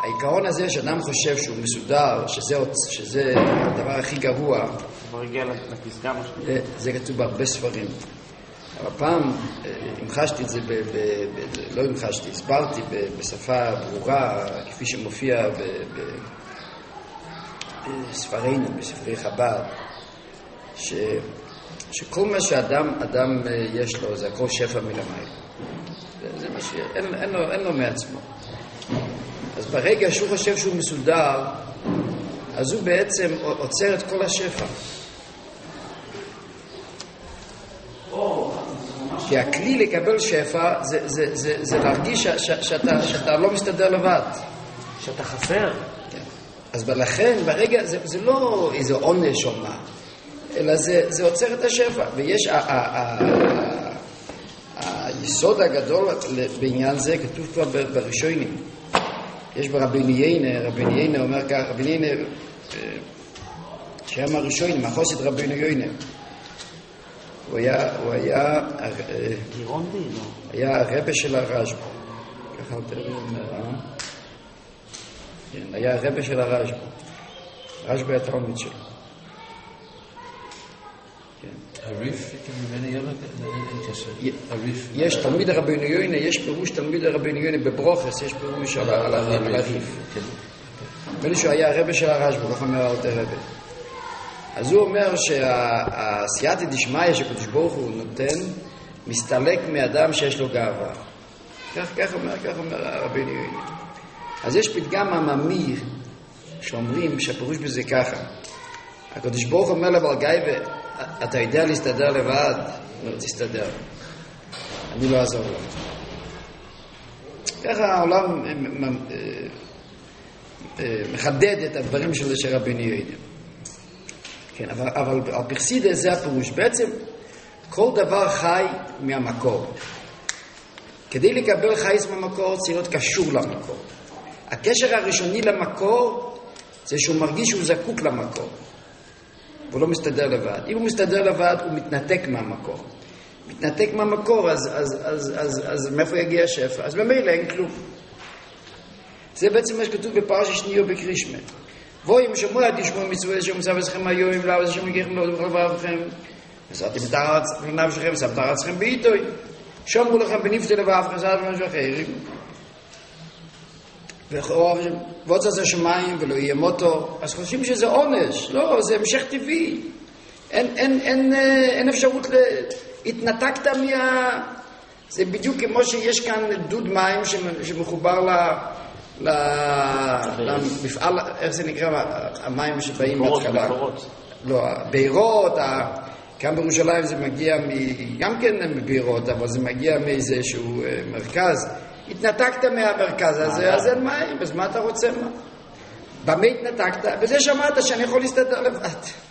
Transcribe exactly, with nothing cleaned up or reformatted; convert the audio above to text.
העיקרון הזה שאדם חושב שהוא מסודר, שזה, שזה הדבר הכי גרוע, זה כתוב בהרבה ספרים. אבל פעם המחשתי את זה, ב, ב, ב, לא המחשתי, הסברתי ב, בשפה ברורה, כפי שמופיע ב, ב, בספרינו, בספרי חב"ד, ש, שכל מה שאדם אדם יש לו זה הכל שפע מלמעלה. זה, זה מה שיש, אין, אין, לו, אין לו מעצמו. אז ברגע שהוא חושב שהוא מסודר, אז הוא בעצם עוצר את כל השפע. כי הכלי לקבל שפע זה, זה, זה, זה להרגיש ש, ש, שאתה, שאתה לא מסתדר לבד. שאתה חסר. כן. אז לכן, ברגע, זה, זה לא איזה עונש או מה, אלא זה, זה עוצר את השפע. ויש, ה, ה, ה, ה, היסוד הגדול בעניין זה כתוב כבר בראשונים. יש ברבינו יינה, רבינו יינה אומר כך, רבינו יינה, שם הראשונים, החוסית רבינו יינה. הוא היה, הוא היה, גירונדי, לא? היה הרבא של הרשב"א. ככה יותר אומר, אה? כן, היה הרבא של הרשב"א. הרשב"א היה תלמיד שלו. הריף, ממני אין קשר. הריף. יש תלמיד הרבינו יינה, יש פירוש תלמיד הרבינו יינה בברוכס, יש פירוש על הריף. בני שהוא היה הרבא של הרשב"א, ככה אומר האלטר רבי. אז הוא אומר שהסייעתא דשמיא שקדוש ברוך הוא נותן מסתלק מאדם שיש לו גאווה. כך, כך אומר, כך אומר הרבינו יינה. אז יש פתגם עממי שאומרים שהפירוש בזה ככה. הקדוש ברוך אומר לבעל גאווה, אתה יודע להסתדר לבד? לא, תסתדר. אני לא אעזור לו. ככה העולם מחדד את הדברים של רבינו יינה. כן, אבל, אבל על פרסידה זה הפירוש. בעצם כל דבר חי מהמקור. כדי לקבל חייס מהמקור צריך להיות קשור למקור. הקשר הראשוני למקור זה שהוא מרגיש שהוא זקוק למקור. הוא לא מסתדר לבד. אם הוא מסתדר לבד, הוא מתנתק מהמקור. מתנתק מהמקור, אז, אז, אז, אז, אז מאיפה יגיע השפע? אז במילא אין כלום. זה בעצם מה שכתוב בפרשת שנייה בקרישמה. ואם שמוע תשמעו מצוות שמצווה אתכם היום, לאו זה שמגיעכם לעוד ולבבכם. וזרתם את הארץ לנפשכם, שמת ארצכם בעיתוי. שמרו לכם בנפתי לבבכם, זרתם משהו אחרים. ועוד זה שמיים ולא יהיה מוטו. אז חושבים שזה עונש. לא, זה המשך טבעי. אין, אין, אין, אין אפשרות ל... התנתקת מה... זה בדיוק כמו שיש כאן דוד מים שמחובר ל... למפעל, איך זה נקרא, המים שבאים בהתחלה. לא, בירות, כאן בירושלים זה מגיע גם כן מבירות, אבל זה מגיע מאיזשהו מרכז. התנתקת מהמרכז הזה, אז אין מים, אז מה אתה רוצה? מה? במה התנתקת? וזה שמעת שאני יכול להסתדר לבד.